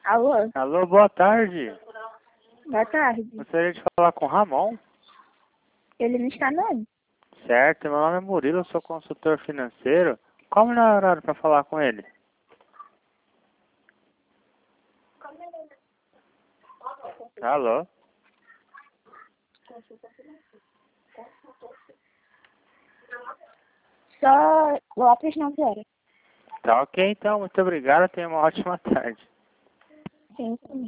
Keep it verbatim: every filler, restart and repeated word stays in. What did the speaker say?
Alô? Alô, boa tarde. Boa tarde. Gostaria de falar com o Ramon. Ele não está não? Certo, meu nome é Murilo, eu sou consultor financeiro. Qual o melhor horário para falar com ele? Alô? Só lá para as nove horas. Tá ok então, muito obrigado, tenha uma ótima tarde. Sim, sim.